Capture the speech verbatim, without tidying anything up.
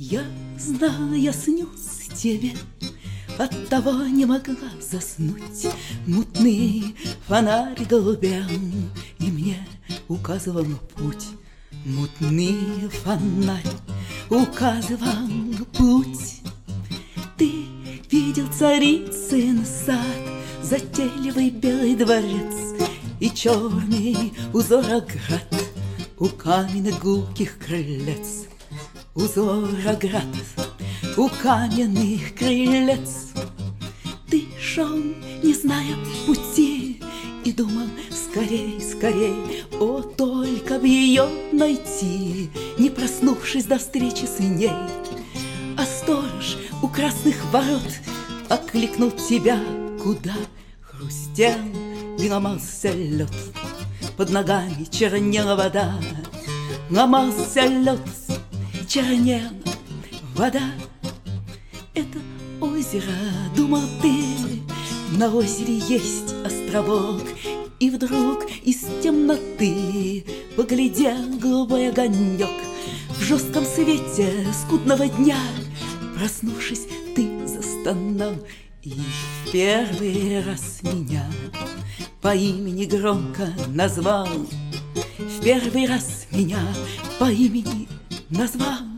Я знала, я снюсь тебе, оттого не могла заснуть. Мутный фонарь голубям и мне указывал путь. Мутный фонарь указывал путь. Ты видел царицын сад, затейливый белый дворец и черный узор оград у каменных гулких крылец. Узор оград у каменных крылец. Ты шел, не зная пути, и думал: скорей, скорей, о, только б ее найти, не проснувшись до встречи с ней. А сторож у красных ворот окликнул тебя, куда хрустел и ломался лед. Под ногами чернела вода, ломался лед, чернела вода. Это озеро, думал ты, на озере есть островок. И вдруг из темноты поглядел голубой огонек. В жестком свете скудного дня, проснувшись, ты застонал и в первый раз меня по имени громко назвал. В первый раз меня по имени назвал.